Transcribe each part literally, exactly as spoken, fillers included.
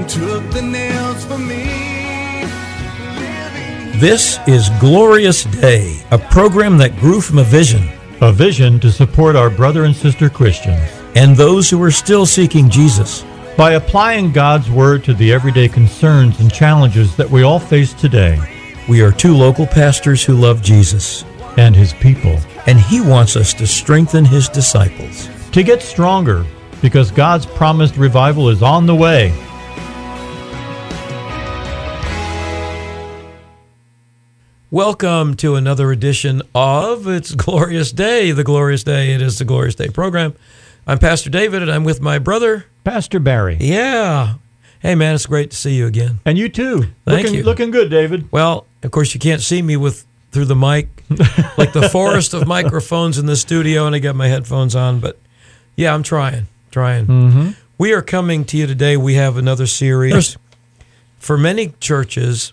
took the nails for me. This is Glorious Day, a program that grew from a vision. A vision to support our brother and sister Christians. And those who are still seeking Jesus. By applying God's Word to the everyday concerns and challenges that we all face today. We are two local pastors who love Jesus. And His people. And He wants us to strengthen His disciples. To get stronger, because God's promised revival is on the way. Welcome to another edition of It's Glorious Day, the Glorious Day. It is the Glorious Day program. I'm Pastor David, and I'm with my brother, Pastor Barry. Yeah. Hey, man, it's great to see you again. And you too. Thank looking, you. Looking good, David. Well, of course, you can't see me with through the mic, like the forest of microphones in the studio, and I got my headphones on. But yeah, I'm trying, trying. Mm-hmm. We are coming to you today. We have another series. For many churches,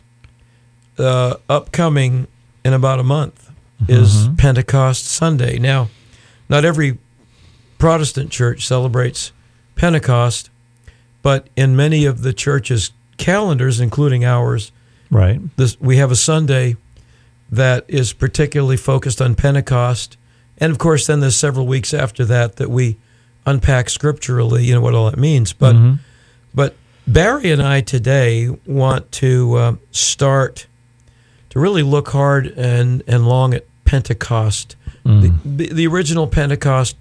uh, upcoming in about a month is Mm-hmm. Pentecost Sunday. Now, not every Protestant church celebrates Pentecost, but in many of the churches' calendars, including ours, right, this, we have a Sunday that is particularly focused on Pentecost. And of course, then there's several weeks after that that we unpack scripturally, you know, what all that means. But mm-hmm. but Barry and I today want to uh, start to really look hard and, and long at Pentecost. Mm. The, the original Pentecost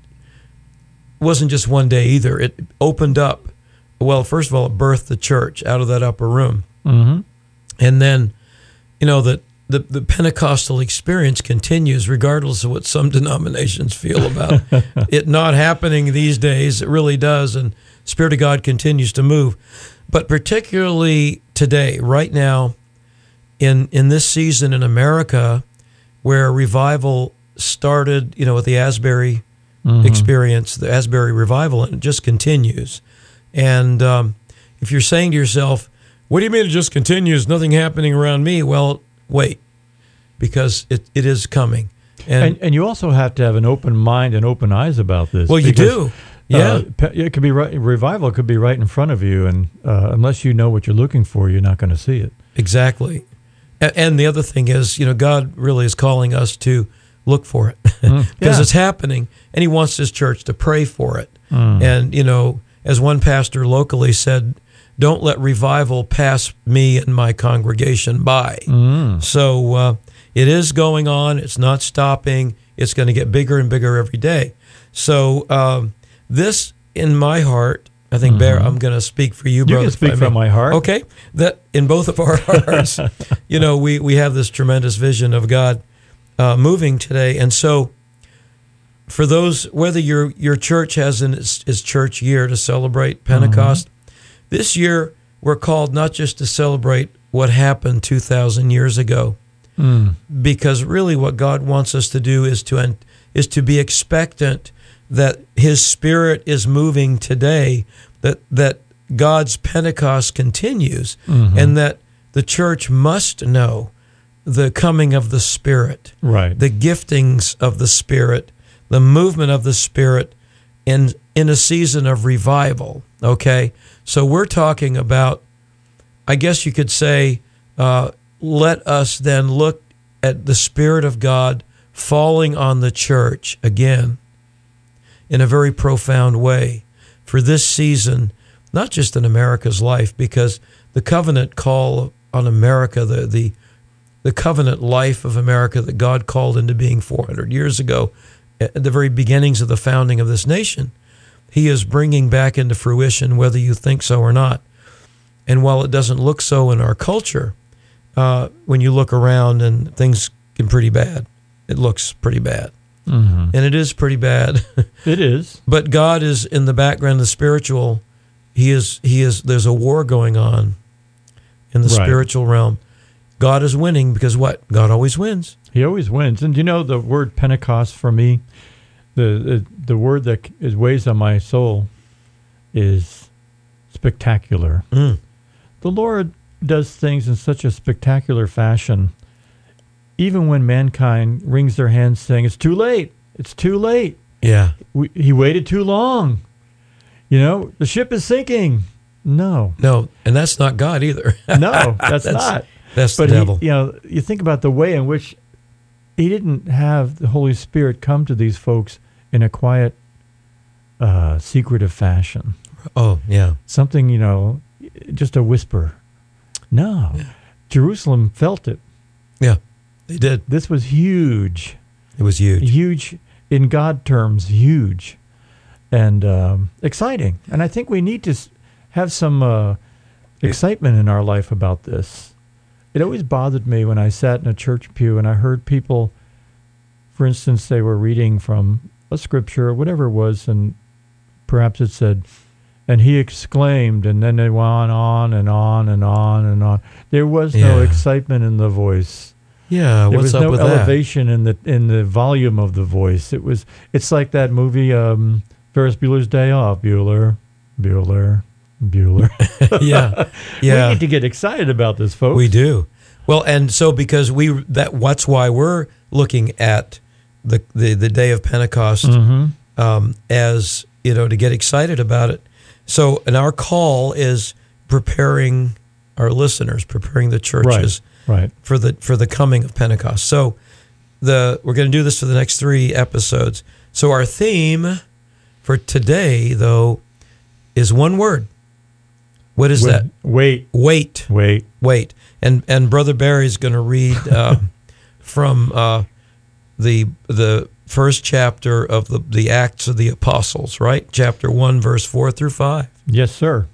wasn't just one day either. It opened up, well, first of all, it birthed the church out of that upper room. Mm-hmm. And then, you know, the, the, the Pentecostal experience continues regardless of what some denominations feel about it not happening these days. It really does, and Spirit of God continues to move. But particularly today, right now, in in this season in America, where revival started, you know, with the Asbury mm-hmm. experience, the Asbury revival, and it just continues. And um, if you're saying to yourself, what do you mean it just continues, nothing happening around me? Well, wait, because it, it is coming. And, and and you also have to have an open mind and open eyes about this. Well, you because, do. Yeah. Uh, it could be right, revival could be right in front of you, and uh, unless you know what you're looking for, you're not going to see it. Exactly. And, and the other thing is, you know, God really is calling us to look for it mm, because yeah. it's happening, and He wants His church to pray for it. Mm. And, you know, as one pastor locally said, don't let revival pass me and my congregation by. Mm. So uh, it is going on. It's not stopping. It's going to get bigger and bigger every day. So um, this, in my heart, I think, mm-hmm. Bear, I'm going to speak for you, you brother. You can speak from my heart. Okay. That in both of our hearts, you know, we, we have this tremendous vision of God uh, moving today. And so for those, whether your your church has in its, its church year to celebrate Pentecost, mm-hmm. this year we're called not just to celebrate what happened two thousand years ago, mm. because really what God wants us to do is to is to be expectant that His Spirit is moving today, that that God's Pentecost continues, mm-hmm. and that the church must know the coming of the Spirit, right? The giftings of the Spirit, the movement of the Spirit in in a season of revival, okay? So we're talking about, I guess you could say, uh, let us then look at the Spirit of God falling on the church again in a very profound way for this season, not just in America's life, because the covenant call on America, the the the covenant life of America that God called into being four hundred years ago, at the very beginnings of the founding of this nation, He is bringing back into fruition, whether you think so or not. And while it doesn't look so in our culture, uh, when you look around and things get pretty bad, it looks pretty bad. Mm-hmm. And it is pretty bad. It is. But God is in the background, the spiritual. He is, he is, there's a war going on in the right. spiritual realm. God is winning because what? God always wins. He always wins. And you know, the word Pentecost for me, the the, the word that is weighs on my soul is spectacular. Mm. The Lord does things in such a spectacular fashion, even when mankind wrings their hands saying, it's too late, it's too late. Yeah. We, he waited too long. You know, the ship is sinking. No. No, and that's not God either. No, that's, not. That's But the he- devil. you know, you think about the way in which he didn't have the Holy Spirit come to these folks in a quiet, uh, secretive fashion. Oh, yeah. Something, you know, just a whisper. No. Jerusalem felt it. Yeah, they did. This was huge. It was huge. Huge, in God terms, huge. And um, exciting. And I think we need to s- have some uh, excitement in our life about this. It always bothered me when I sat in a church pew and I heard people, for instance, they were reading from a scripture or whatever it was, and perhaps it said, and he exclaimed, and then they went on and on and on and on. There was no Yeah. excitement in the voice. Yeah, There what's was up no with that? elevation in the in the volume of the voice. It was it's like that movie um, Ferris Bueller's Day Off. Bueller, Bueller, Bueller. Yeah, We yeah, need to get excited about this, folks. we do. Well, and so because we that that's why we're looking at the the, the day of Pentecost Mm-hmm. um, as you know to get excited about it. So, and our call is preparing our listeners, preparing the churches Right. for the for the coming of Pentecost. So, the we're going to do this for the next three episodes. So, our theme for today, though, is one word. What is Wait, that? Wait, Wait. wait. Wait. And and Brother Barry's going to read uh, from uh, the the first chapter of the the Acts of the Apostles, right? Chapter one, verse four through five. Yes, sir.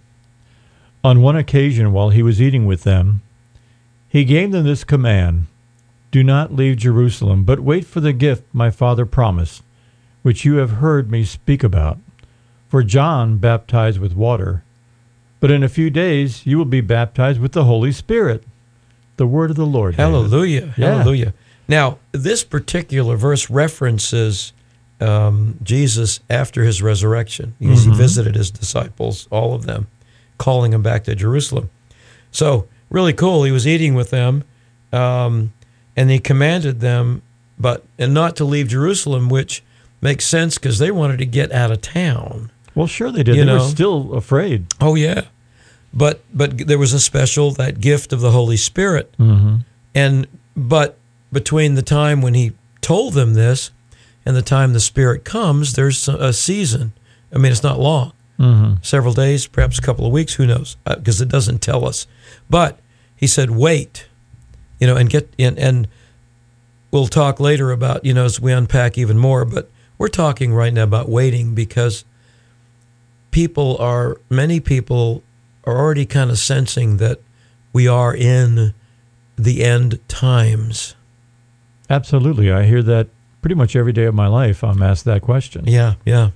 On one occasion, while he was eating with them, he gave them this command: "Do not leave Jerusalem, but wait for the gift my Father promised, which you have heard me speak about. For John baptized with water, but in a few days you will be baptized with the Holy Spirit." The word of the Lord. David. Hallelujah. Yeah. Hallelujah. Now, this particular verse references um, Jesus after his resurrection, because Mhm. he visited his disciples, all of them, calling them back to Jerusalem. So, really cool. He was eating with them, um, and he commanded them, but and not to leave Jerusalem, which makes sense because they wanted to get out of town. Well, sure they did. You they know. were still afraid. Oh yeah, but but there was a special that gift of the Holy Spirit. Mm-hmm. And but between the time when he told them this and the time the Spirit comes, there's a season. I mean, it's not long. Mm-hmm. Several days, perhaps a couple of weeks, who knows? Because it doesn't tell us. But he said, wait, you know, and get and, and we'll talk later about, you know, as we unpack even more. But we're talking right now about waiting because people are, many people are already kind of sensing that we are in the end times. Absolutely. I hear that pretty much every day of my life. I'm asked that question. Yeah, yeah.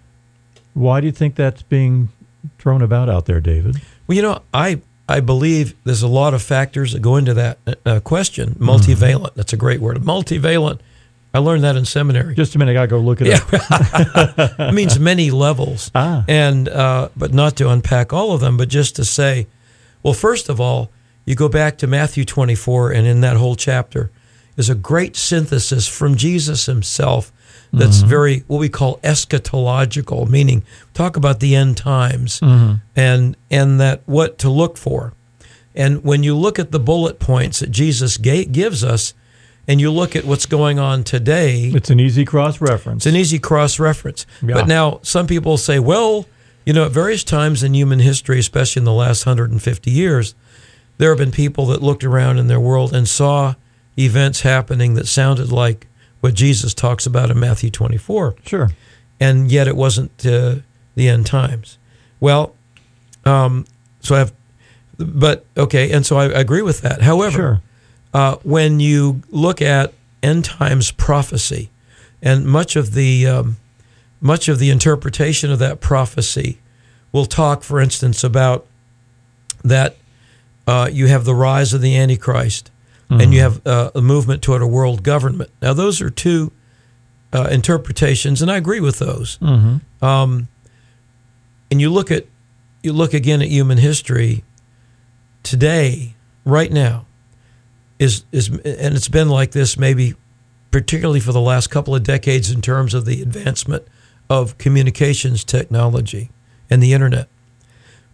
Why do you think that's being thrown about out there, David? Well, you know, I I believe there's a lot of factors that go into that uh, question. Multivalent. That's a great word. Multivalent. I learned that in seminary. Just a minute, I gotta go look it Yeah. up. It means many levels. Ah. And uh, but not to unpack all of them, but just to say, well, first of all, you go back to Matthew twenty-four, and in that whole chapter is a great synthesis from Jesus himself that's Mm-hmm. very, what we call eschatological, meaning talk about the end times Mm-hmm. and and that what to look for. And when you look at the bullet points that Jesus ga- gives us, and you look at what's going on today, It's an easy cross reference. it's an easy cross-reference. Yeah. But now some people say, well, you know, at various times in human history, especially in the last one hundred fifty years, there have been people that looked around in their world and saw events happening that sounded like what Jesus talks about in Matthew twenty-four, Sure. and yet it wasn't uh, the end times. Well, um, so I have, but okay, and so I agree with that. However, Sure. uh, when you look at end times prophecy, and much of the um, much of the interpretation of that prophecy will talk, for instance, about that uh, you have the rise of the Antichrist, and you have uh, a movement toward a world government. Now, those are two uh, interpretations, and I agree with those. Mm-hmm. Um, and you look at you look again at human history today, right now, is is and it's been like this maybe particularly for the last couple of decades in terms of the advancement of communications technology and the internet.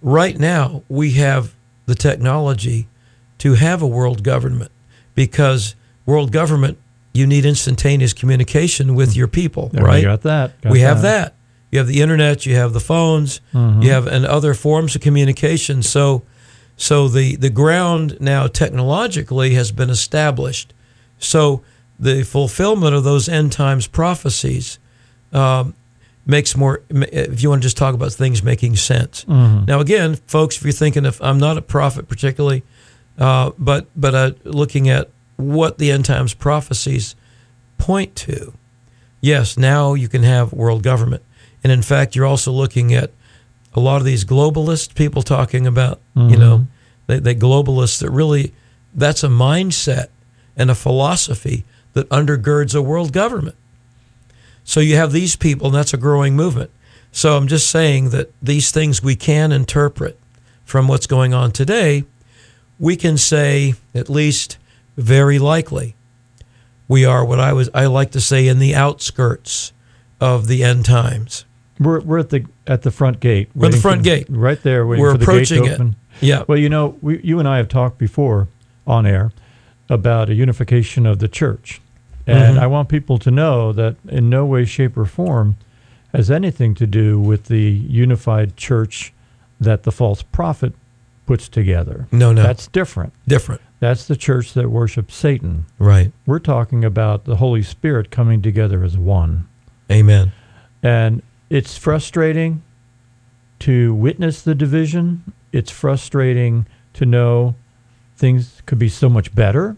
right now we have the technology to have a world government, because world government, you need instantaneous communication with your people, There, right? We got that. Got we have that. You have the internet, you have the phones, Mhm. you have and other forms of communication. So, so the the ground now technologically has been established. So the fulfillment of those end times prophecies um, makes more. If you want to just talk about things making sense. Mhm. Now, again, folks, if you're thinking, if I'm not a prophet particularly, uh, but but uh, looking at what the end times prophecies point to, yes, now you can have world government. And in fact, you're also looking at a lot of these globalist people talking about, Mhm. you know, they, they globalists that really, that's a mindset and a philosophy that undergirds a world government. So you have these people, and that's a growing movement. So I'm just saying that these things we can interpret from what's going on today. We can say, at least very likely, we are what I was I like to say in the outskirts of the end times. We're we're at the at the front gate. We're at the waiting front for- gate. right there. Waiting We're for the approaching gate to it. open. Yeah. Well, you know, we, you and I have talked before on air about a unification of the church, and Mhm. I want people to know that in no way, shape, or form has anything to do with the unified church that the false prophet puts together. No, no. That's different. Different. That's the church that worships Satan. Right. We're talking about the Holy Spirit coming together as one. Amen. And it's frustrating to witness the division. It's frustrating to know things could be so much better.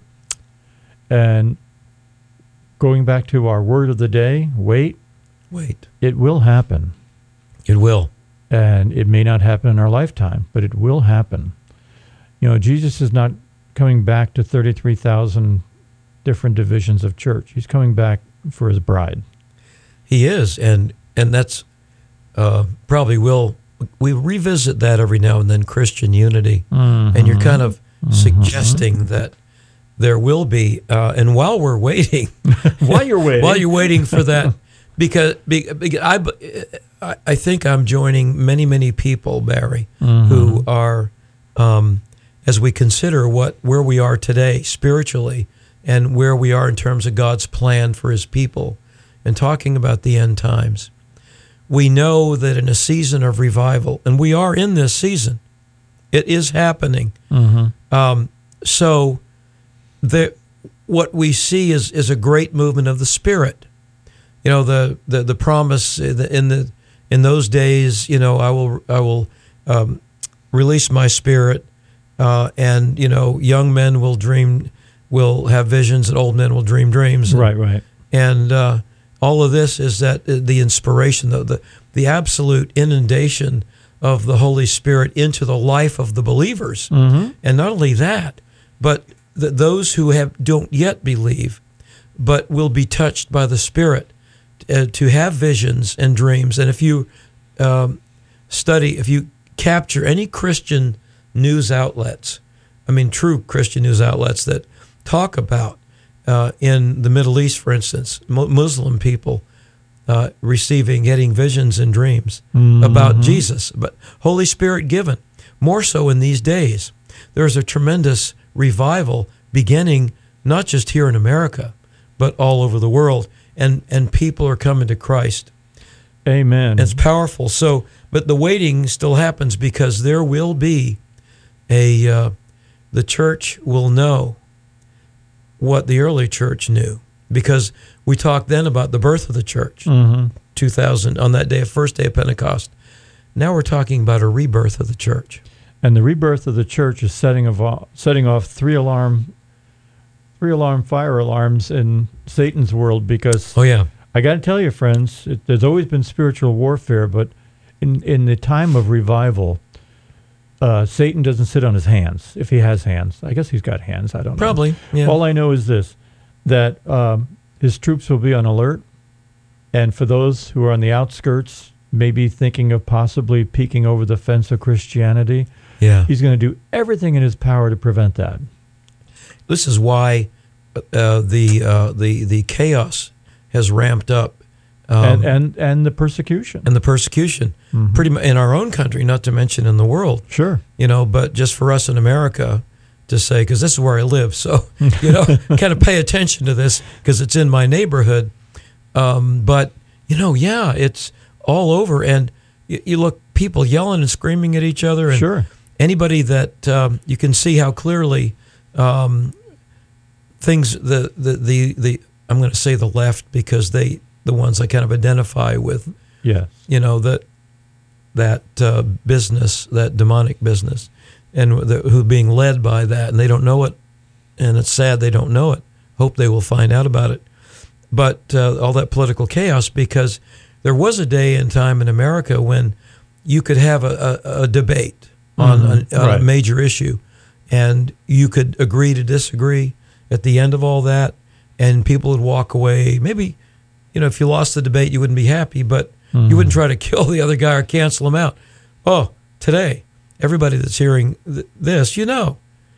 And going back to our word of the day, wait, Wait. it will happen. It will. And it may not happen in our lifetime, but it will happen. You know, Jesus is not coming back to thirty-three thousand different divisions of church. He's coming back for his bride. He is, and and that's uh, probably will. We revisit that every now and then, Christian unity, and you're kind of suggesting that there will be. Uh, and while we're waiting, While you're waiting. while you're waiting for that, because, because I, I think I'm joining many, many people, Barry, who are, um, as we consider what where we are today spiritually and where we are in terms of God's plan for his people, and talking about the end times. We know that in a season of revival, and we are in this season, it is happening. Mm-hmm. Um, so the, what we see is, is a great movement of the Spirit. You know, the, the, the promise in the, in the in those days, you know, I will I will um, release my Spirit, uh, and, you know, young men will dream, will have visions, and old men will dream dreams. And, Right, right. And uh, all of this is that uh, the inspiration, the, the the absolute inundation of the Holy Spirit into the life of the believers. Mm-hmm. And not only that, but the, those who have don't yet believe, but will be touched by the Spirit uh, to have visions and dreams. And if you um, study, if you capture any Christian news outlets, I mean true Christian news outlets that talk about Uh, in the Middle East, for instance, Mo- Muslim people uh, receiving, getting visions and dreams Mhm. about Jesus, but Holy Spirit given. More so in these days, there's a tremendous revival beginning, not just here in America, but all over the world, and and people are coming to Christ. Amen. It's powerful. So, but the waiting still happens because there will be a uh, the church will know what the early church knew, because we talked then about the birth of the church, Mm-hmm. two thousand, on that day, first day of Pentecost. Now we're talking about a rebirth of the church. And the rebirth of the church is setting of setting off three alarm, three alarm fire alarms in Satan's world. Because Oh yeah, I got to tell you, friends, it, there's always been spiritual warfare, but in in the time of revival, uh, Satan doesn't sit on his hands. If he has hands, I guess he's got hands. I don't know. probably. Yeah. All I know is this: that um, his troops will be on alert, and for those who are on the outskirts, maybe thinking of possibly peeking over the fence of Christianity, yeah. he's going to do everything in his power to prevent that. This is why uh, the uh, the the chaos has ramped up Um, and, and and the persecution. and the persecution, Mhm. pretty much in our own country, not to mention in the world. Sure. You know, but just for us in America to say, because this is where I live, so you know, kind of pay attention to this because it's in my neighborhood. Um, but you know, yeah, it's all over, and you, you look people yelling and screaming at each other, and Sure. anybody that um, you can see how clearly um, things the the the the I'm going to say the left because they the ones I kind of identify with, Yes. you know, that that uh, business, that demonic business, and the, who are being led by that, and they don't know it, and it's sad they don't know it. Hope they will find out about it. But uh, all that political chaos, because there was a day and time in America when you could have a, a, a debate on, Mhm. a, on Right. a major issue, and you could agree to disagree at the end of all that, and people would walk away. Maybe, you know, if you lost the debate, you wouldn't be happy, but Mhm. you wouldn't try to kill the other guy or cancel him out. Oh, today, everybody that's hearing th- this, you know,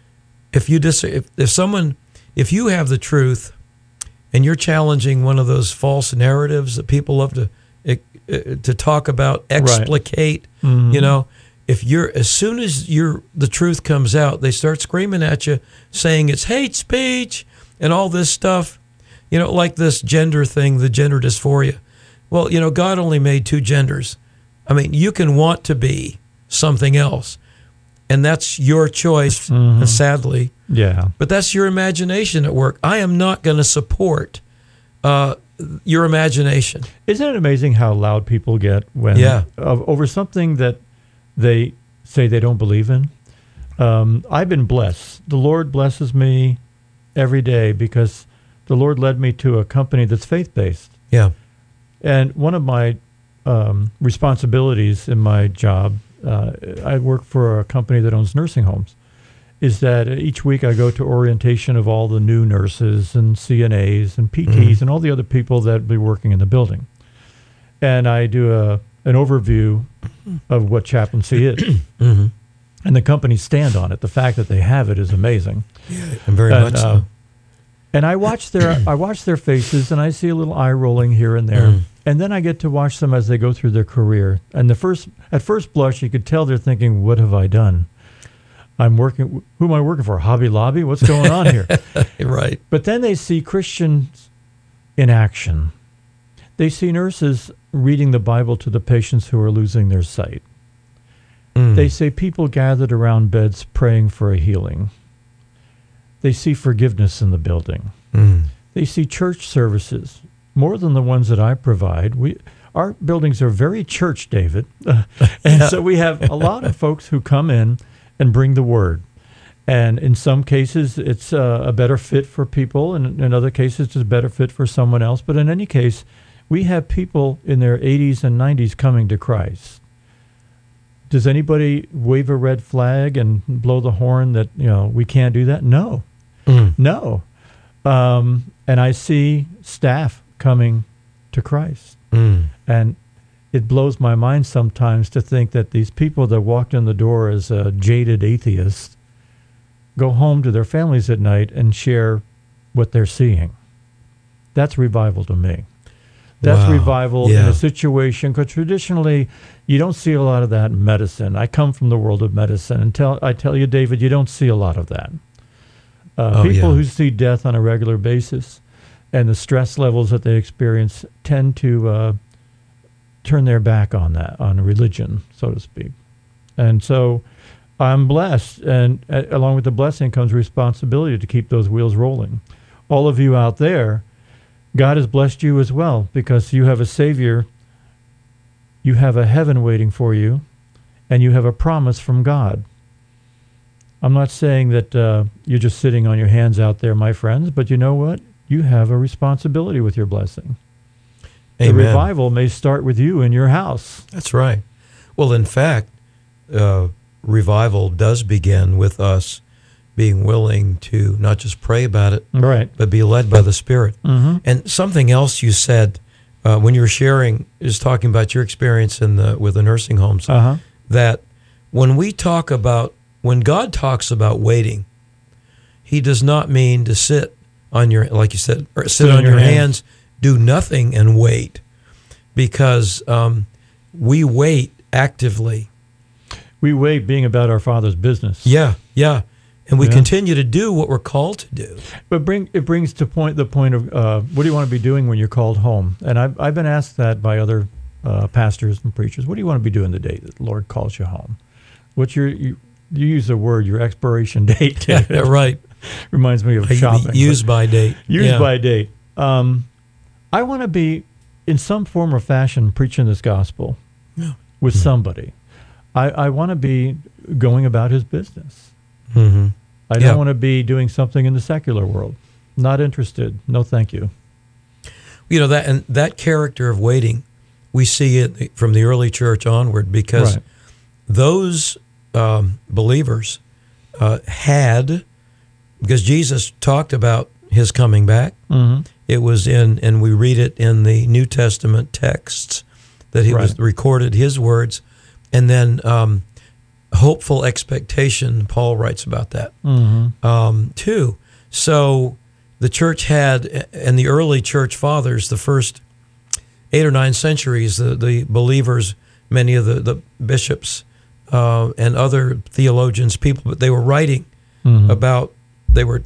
if you dis- if, if someone, if you have the truth and you're challenging one of those false narratives that people love to uh, to talk about, explicate, Mhm. you know, if you're, as soon as you're, the truth comes out, they start screaming at you, saying it's hate speech and all this stuff, you know, like this gender thing, the gender dysphoria. Well, you know, God only made two genders. I mean, you can want to be something else, and that's your choice, Mhm. and sadly, Yeah. but that's your imagination at work. I am not going to support uh, your imagination. Isn't it amazing how loud people get when Yeah. of, over something that they say they don't believe in? Um, I've been blessed. The Lord blesses me every day because the Lord led me to a company that's faith-based. Yeah. And one of my um, responsibilities in my job, uh, I work for a company that owns nursing homes, is that each week I go to orientation of all the new nurses and C N As and P Ts Mhm. and all the other people that will be working in the building. And I do a an overview of what chaplaincy is. Mm-hmm. And the companies stand on it. The fact that they have it is amazing. And very And, much uh, so. And I watch their I watch their faces, and I see a little eye rolling here and there. Mm. And then I get to watch them as they go through their career. And the first at first blush, you could tell they're thinking, "What have I done? I'm working. Who am I working for? Hobby Lobby? What's going on here?" Right. But then they see Christians in action. They see nurses reading the Bible to the patients who are losing their sight. Mm. They say people gathered around beds praying for a healing. They see forgiveness in the building. Mm. They see church services, more than the ones that I provide. We, our buildings are very church, David. and Yeah. so we have a lot of folks who come in and bring the word. And in some cases, it's uh, a better fit for people, and in other cases, it's a better fit for someone else. But in any case, we have people in their eighties and nineties coming to Christ. Does anybody wave a red flag and blow the horn that, you know, we can't do that? No. Mm. No. Um, and I see staff coming to Christ. Mm. And it blows my mind sometimes to think that these people that walked in the door as a jaded atheist go home to their families at night and share what they're seeing. That's revival to me. That's Wow. revival in Yeah. a situation, because traditionally you don't see a lot of that in medicine. I come from the world of medicine, and tell, I tell you, David, you don't see a lot of that. Uh, Oh, people yeah. who see death on a regular basis and the stress levels that they experience tend to uh, turn their back on that, on religion, so to speak. And so I'm blessed, and uh, along with the blessing comes responsibility to keep those wheels rolling. All of you out there, God has blessed you as well, because you have a Savior, you have a heaven waiting for you, and you have a promise from God. I'm not saying that uh, you're just sitting on your hands out there, my friends, but you know what? You have a responsibility with your blessing. The Amen. revival may start with you in your house. That's right. Well, in fact, uh, revival does begin with us being willing to not just pray about it, Right. but be led by the Spirit. Mm-hmm. And something else you said uh, when you were sharing is talking about your experience in the with the nursing homes. Uh-huh. That when we talk about when God talks about waiting, He does not mean to sit on your, like you said, or sit, on, your hands. hands, do nothing and wait. because um, we wait actively. We wait being about our Father's business. Yeah, yeah. And we Yeah. continue to do what we're called to do. But bring it brings to point the point of uh, what do you want to be doing when you're called home? And I've I've been asked that by other uh, pastors and preachers. What do you want to be doing the day that the Lord calls you home? What's your you, you use the word your expiration date? Yeah, right. Reminds me of Like, shopping. use by date. Use Yeah. by date. Um, I want to be in some form or fashion preaching this gospel Yeah. with somebody. I, I want to be going about his business. Mm-hmm. I don't Yeah. want to be doing something in the secular world. Not interested. No, thank you. You know, that and that character of waiting, we see it from the early church onward, because Right. those um, believers uh, had, because Jesus talked about his coming back. Mm-hmm. It was in, and we read it in the New Testament texts, that he was Right. recorded his words, and then um, hopeful expectation. Paul writes about that Mm-hmm. um, too. So the church had, and the early church fathers, the first eight or nine centuries, the, the believers, many of the, the bishops uh, and other theologians, people, but they were writing Mm-hmm. about, they were,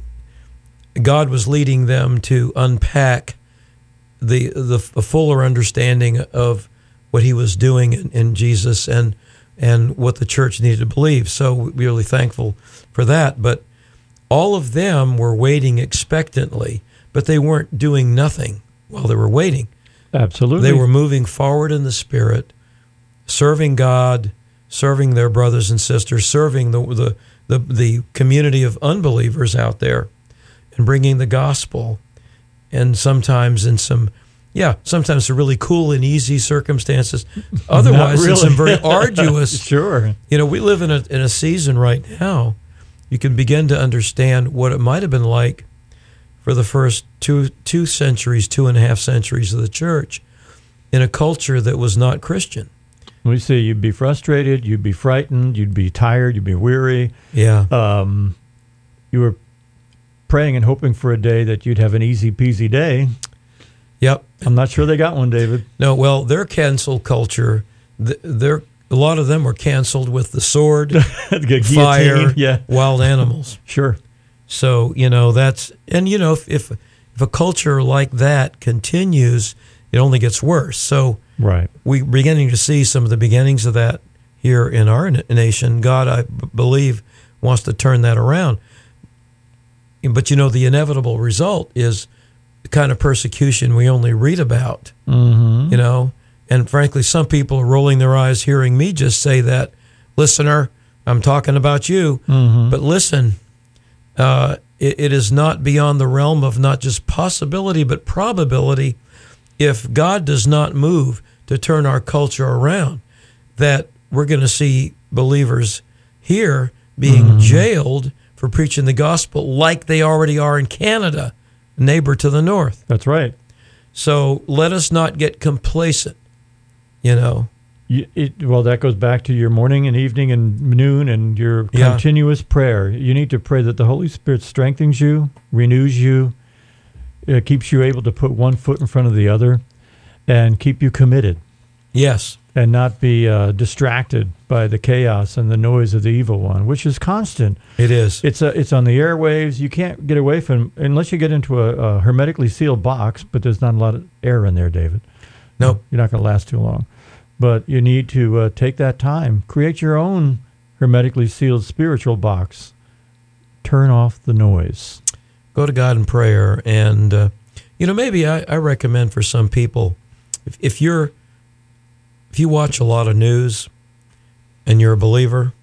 God was leading them to unpack the the, the fuller understanding of what he was doing in, in Jesus and and what the church needed to believe. So we're really thankful for that. But all of them were waiting expectantly, but they weren't doing nothing while they were waiting. Absolutely. They were moving forward in the Spirit, serving God, serving their brothers and sisters, serving the the the, the community of unbelievers out there, and bringing the gospel. And sometimes in some, yeah, sometimes some really cool and easy circumstances. Otherwise, Not in some really. very arduous. Sure. You know, we live in a in a season right now. You can begin to understand what it might have been like for the first two two centuries, two and a half centuries of the church, in a culture that was not Christian. We see you'd be frustrated, you'd be frightened, you'd be tired, you'd be weary. Yeah, Um, you were praying and hoping for a day that you'd have an easy peasy day. yep. I'm not sure they got one, David. No, well, their cancel culture, th- they're a lot of them were canceled with the sword, Guillotine, fire, yeah, wild animals. sure. So, you know, that's, and, you know, if, if if a culture like that continues, it only gets worse. So Right. we're beginning to see some of the beginnings of that here in our n- nation. God, I b- believe, wants to turn that around. But, you know, the inevitable result is the kind of persecution we only read about, Mm-hmm. you know. And frankly, some people are rolling their eyes hearing me just say that. Listener, I'm talking about you. Mm-hmm. But listen, uh, it, it is not beyond the realm of not just possibility, but probability, if God does not move to turn our culture around, that we're going to see believers here being Mm-hmm. jailed for preaching the gospel like they already are in Canada, neighbor to the north. That's right. So let us not get complacent, you know. You, it, well, that goes back to your morning and evening and noon and your Yeah. continuous prayer. You need to pray that the Holy Spirit strengthens you, renews you, uh, keeps you able to put one foot in front of the other, and keep you committed Yes, and not be uh, distracted by the chaos and the noise of the evil one, which is constant. it is. It's a, it's on the airwaves. You can't get away from unless you get into a, a hermetically sealed box. But there's not a lot of air in there, David. Nope. You're not going to last too long. But you need to uh, take that time, create your own hermetically sealed spiritual box. Turn off the noise. Go to God in prayer. And, uh, you know, maybe I, I recommend for some people, if, if you're, if you watch a lot of news and you're a believer,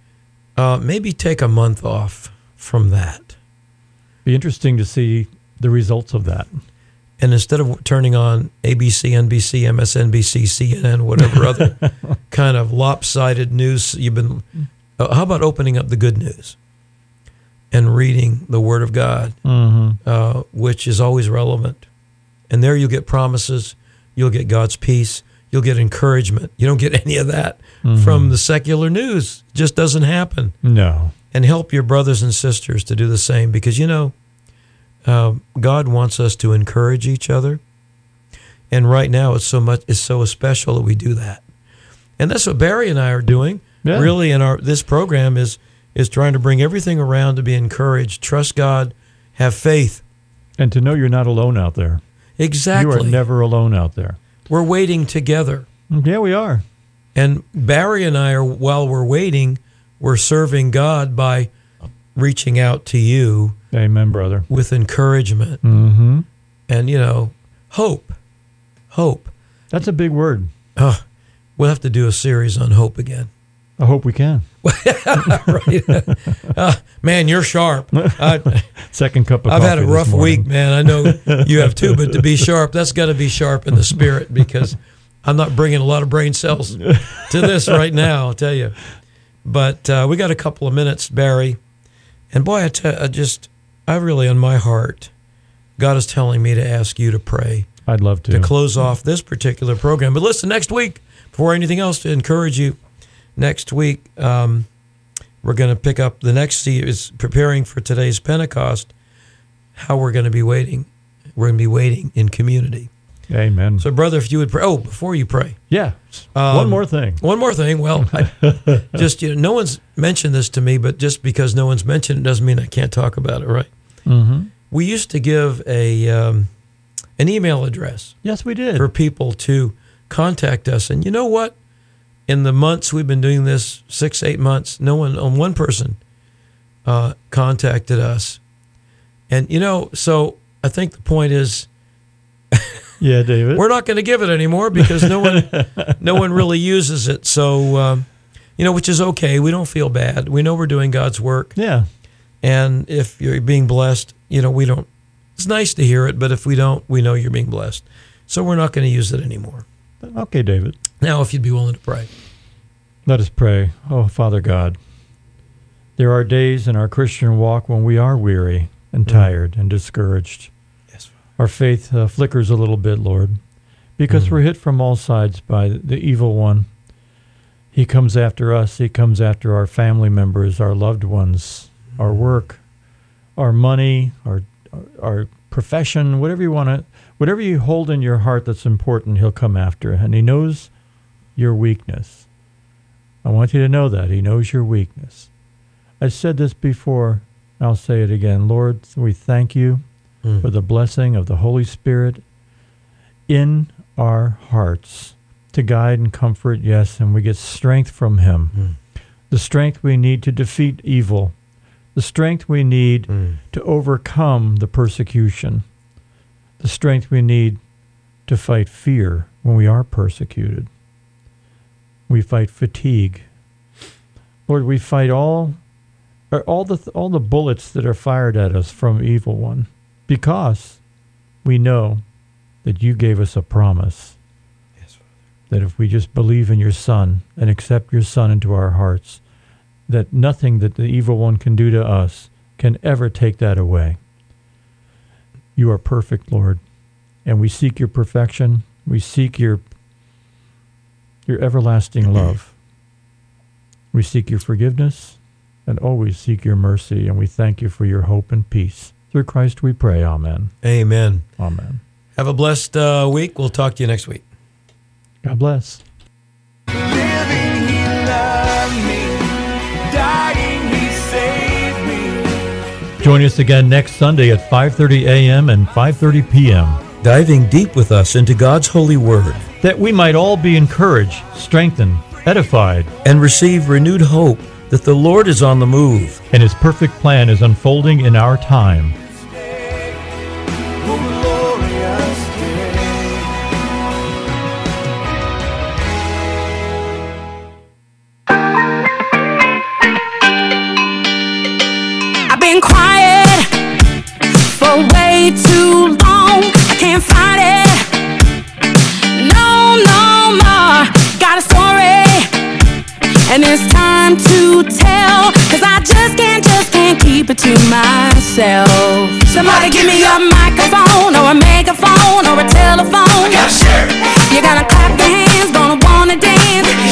uh, maybe take a month off from that. Be interesting to see the results of that. And instead of turning on A B C, N B C, M S N B C, C N N, whatever other kind of lopsided news you've been, uh, how about opening up the good news and reading the Word of God, Mm-hmm. uh, which is always relevant. And there you'll get promises, you'll get God's peace, you'll get encouragement. You don't get any of that Mm-hmm. from the secular news. It just doesn't happen. No. And help your brothers and sisters to do the same, because, you know, uh, God wants us to encourage each other. And right now, it's so much, it's so special that we do that. And that's what Barry and I are doing. Yeah. Really, in our this program is is trying to bring everything around to be encouraged. Trust God, have faith. And to know you're not alone out there. Exactly. You are never alone out there. We're waiting together. Yeah, we are. And Barry and I are, while we're waiting, we're serving God by reaching out to you. Amen, brother. With encouragement. Mm-hmm. And, you know, hope. Hope. That's a big word. Oh, we'll have to do a series on hope again. I hope we can. Right. Uh, man, you're sharp. I, Second cup of I've coffee had a this rough morning. week, man. I know you have too, but to be sharp, that's got to be sharp in the spirit, because I'm not bringing a lot of brain cells to this right now, I'll tell you. But uh, we got a couple of minutes, Barry. And boy, I, te- I just, I really, on my heart, God is telling me to ask you to pray. I'd love to. To close off this particular program. But listen, next week, before anything else, to encourage you, next week, um, we're going to pick up the next series, preparing for today's Pentecost, how we're going to be waiting. We're going to be waiting in community. Amen. So, brother, if you would pray. Oh, before you pray. Yeah. Um, One more thing. One more thing. Well, I, just, you know, no one's mentioned this to me, but just because no one's mentioned it doesn't mean I can't talk about it, right? Mm-hmm. We used to give a um, an email address. Yes, we did. For people to contact us. And you know what? In the months we've been doing this, six, eight months, no one, on one person uh, contacted us. And, you know, so I think the point is, yeah, David, we're not going to give it anymore because no one, no one really uses it. So, um, you know, which is okay. We don't feel bad. We know we're doing God's work. Yeah. And if you're being blessed, you know, we don't, it's nice to hear it, but if we don't, we know you're being blessed. So we're not going to use it anymore. Okay, David. Now, if you'd be willing to pray. Let us pray. Oh, Father God, there are days in our Christian walk when we are weary and tired mm. and discouraged. Yes, Father. Our faith uh, flickers a little bit, Lord, because mm. we're hit from all sides by the evil one. He comes after us. He comes after our family members, our loved ones, mm. our work, our money, our our profession, whatever you want to, whatever you hold in your heart that's important, he'll come after. And he knows your weakness. I want you to know that. He knows your weakness. I said this before, I'll say it again. Lord, we thank you mm. for the blessing of the Holy Spirit in our hearts to guide and comfort, yes, and we get strength from him. Mm. The strength we need to defeat evil. The strength we need mm. to overcome the persecution. The strength we need to fight fear when we are persecuted. We fight fatigue. Lord, we fight all all the all the bullets that are fired at us from evil one, because we know that you gave us a promise. Yes, Father. That if we just believe in your Son and accept your Son into our hearts, that nothing that the evil one can do to us can ever take that away. You are perfect, Lord, and we seek your perfection. We seek your your everlasting love. We seek your forgiveness and always seek your mercy, and we thank you for your hope and peace. Through Christ we pray, amen. Amen. Amen. Have a blessed uh, week. We'll talk to you next week. God bless. Living, he loved me. Dying, he saved me. Join us again next Sunday at five thirty a.m. and five thirty p.m. Diving deep with us into God's holy word, that we might all be encouraged, strengthened, edified, and receive renewed hope that the Lord is on the move, and his perfect plan is unfolding in our time. I've been quiet for way too long. I can't fight it no, no more. Got a story, and it's time to tell, 'cause I just can't, just can't keep it to myself. Somebody give me a microphone or a megaphone or a telephone. I gotta share it. You're gonna clap your hands, gonna wanna dance.